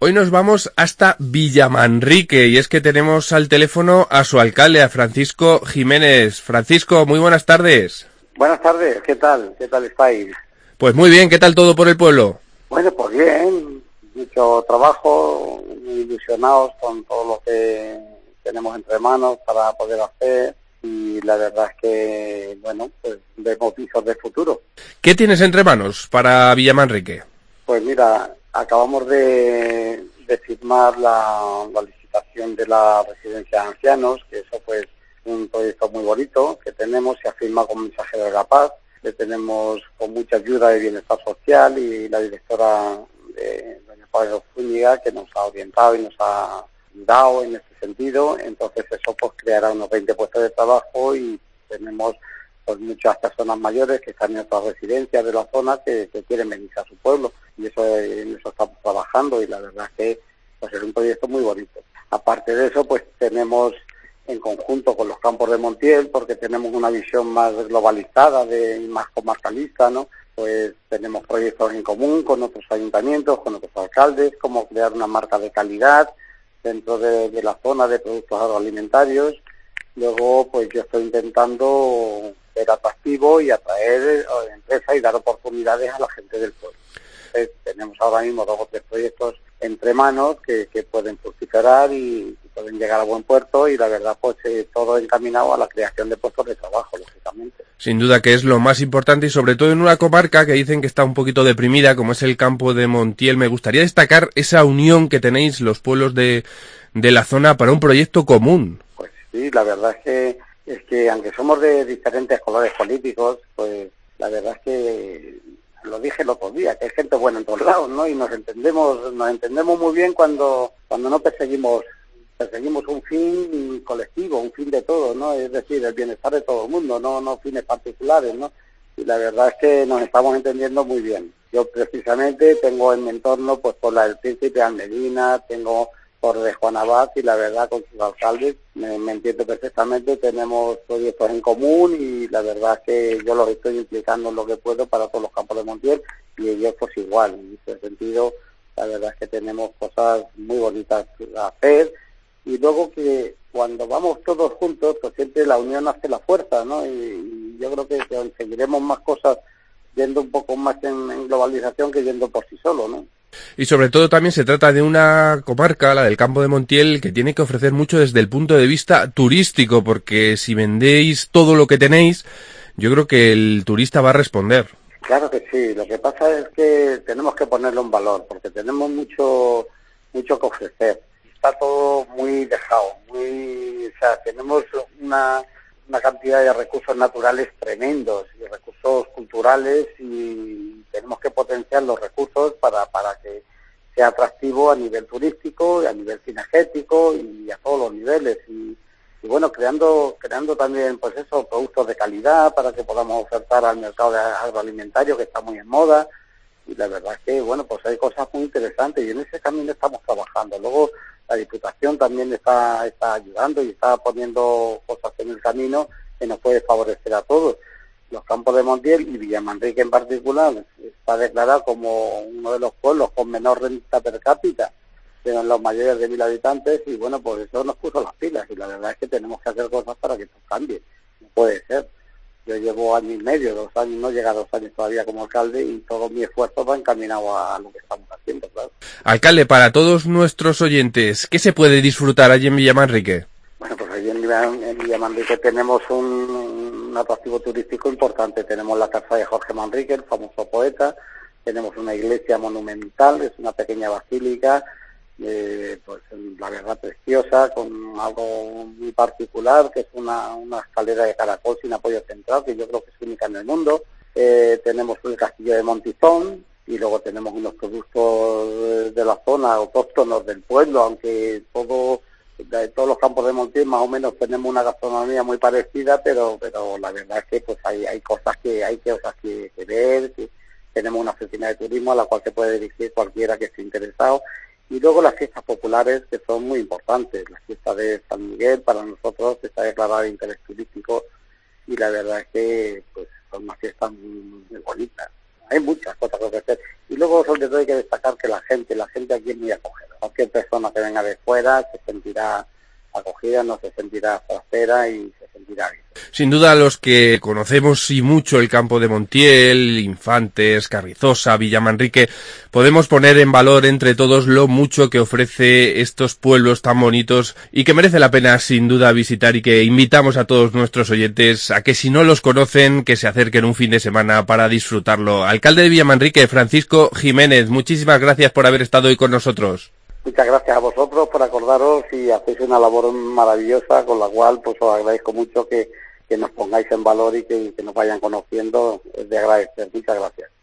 Hoy nos vamos hasta Villamanrique y es que tenemos al teléfono a su alcalde, a Francisco Jiménez. Francisco, muy buenas tardes. Buenas tardes, ¿qué tal? ¿Qué tal estáis? Pues muy bien, ¿qué tal todo por el pueblo? Bueno, pues bien, mucho trabajo, muy ilusionados con todo lo que tenemos entre manos para poder hacer y la verdad es que, bueno, pues vemos visos de futuro. ¿Qué tienes entre manos para Villamanrique? Pues mira, acabamos de firmar la licitación de la residencia de ancianos, que eso pues un proyecto muy bonito que tenemos, se ha firmado con Mensajero de la Paz, que tenemos con mucha ayuda de Bienestar Social y la directora de doña Pablo Zúñiga, que nos ha orientado y nos ha dado en este sentido. Entonces eso pues creará unos 20 puestos de trabajo y tenemos pues muchas personas mayores que están en otras residencias de la zona que quieren venirse a su pueblo y en eso estamos trabajando y la verdad es que pues es un proyecto muy bonito. Aparte de eso pues tenemos en conjunto con los campos de Montiel, porque tenemos una visión más globalizada, más comarcalista, ¿no? Pues tenemos proyectos en común con otros ayuntamientos, con otros alcaldes, como crear una marca de calidad dentro de la zona de productos agroalimentarios. Luego, pues yo estoy intentando ser atractivo y atraer empresas y dar oportunidades a la gente del pueblo. Entonces, tenemos ahora mismo 2 o 3 proyectos entre manos que pueden fructificar y pueden llegar a buen puerto y la verdad pues todo encaminado a la creación de puestos de trabajo, lógicamente. Sin duda que es lo más importante y sobre todo en una comarca que dicen que está un poquito deprimida como es el campo de Montiel. Me gustaría destacar esa unión que tenéis los pueblos de la zona para un proyecto común. Pues sí, la verdad es que aunque somos de diferentes colores políticos, pues la verdad es que lo dije el otro día, que hay gente buena en todos lados, ¿no? Y nos entendemos muy bien cuando no perseguimos un fin colectivo, un fin de todos, ¿no? Es decir, el bienestar de todo el mundo, no fines particulares, ¿no? Y la verdad es que nos estamos entendiendo muy bien. Yo precisamente tengo en mi entorno, pues por la del Príncipe de Almedina, tengo por de Juan Abad y la verdad con sus alcaldes me entiendo perfectamente, tenemos proyectos en común y la verdad es que yo los estoy implicando en lo que puedo para todos los campos de Montiel y ellos pues igual. En ese sentido, la verdad es que tenemos cosas muy bonitas a hacer y luego que cuando vamos todos juntos, pues siempre la unión hace la fuerza, ¿no? Y yo creo que conseguiremos más cosas yendo un poco más en globalización que yendo por sí solo, ¿no? Y sobre todo también se trata de una comarca, la del Campo de Montiel, que tiene que ofrecer mucho desde el punto de vista turístico, porque si vendéis todo lo que tenéis, yo creo que el turista va a responder. Claro que sí, lo que pasa es que tenemos que ponerlo en valor, porque tenemos mucho que ofrecer. Está todo muy dejado, o sea, tenemos una cantidad de recursos naturales tremendos y recursos culturales y tenemos que potenciar los recursos para que sea atractivo a nivel turístico, a nivel cinegético y a todos los niveles y bueno, creando también pues eso, productos de calidad para que podamos ofertar al mercado agroalimentario que está muy en moda y la verdad es que bueno, pues hay cosas muy interesantes y en ese camino estamos trabajando. Luego la Diputación también está ayudando y está poniendo cosas en el camino que nos puede favorecer a todos. Los campos de Montiel y Villamanrique en particular está declarado como uno de los pueblos con menor renta per cápita de los mayores de 1.000 habitantes y bueno, pues eso nos puso las pilas y la verdad es que tenemos que hacer cosas para que esto cambie. No puede ser. Yo llevo 1 año y medio, 2 años, no llega a 2 años todavía como alcalde y todo mi esfuerzo va encaminado a lo que estamos haciendo, claro. Alcalde, para todos nuestros oyentes, ¿qué se puede disfrutar allí en Villamanrique? Bueno, pues allí en Villamanrique tenemos un atractivo turístico importante. Tenemos la casa de Jorge Manrique, el famoso poeta. Tenemos una iglesia monumental, es una pequeña basílica, pues la verdad preciosa, con algo muy particular, que es una escalera de caracol sin apoyo central, que yo creo que es única en el mundo. Tenemos el castillo de Montizón, y luego tenemos unos productos de la zona, autóctonos del pueblo, aunque todos los campos de Montiel más o menos tenemos una gastronomía muy parecida, pero la verdad es que pues hay cosas que ver, que tenemos una oficina de turismo a la cual se puede dirigir cualquiera que esté interesado. Y luego las fiestas populares, que son muy importantes. La fiesta de San Miguel, para nosotros, está declarada de interés turístico y la verdad es que pues son unas fiestas muy bonitas. Hay muchas cosas que hacer. Y luego, sobre todo, hay que destacar que la gente aquí es muy acogedora. cualquier persona que venga de fuera se sentirá acogida, no se sentirá trasera y se sentirá bien. Sin duda, los que conocemos y mucho el campo de Montiel, Infantes, Carrizosa, Villamanrique, podemos poner en valor entre todos lo mucho que ofrece estos pueblos tan bonitos y que merece la pena sin duda visitar, y que invitamos a todos nuestros oyentes a que, si no los conocen, que se acerquen un fin de semana para disfrutarlo. Alcalde de Villamanrique, Francisco Jiménez, muchísimas gracias por haber estado hoy con nosotros. Muchas gracias a vosotros por acordaros y hacéis una labor maravillosa, con la cual pues os agradezco mucho que nos pongáis en valor y que nos vayan conociendo. Es de agradecer. Muchas gracias.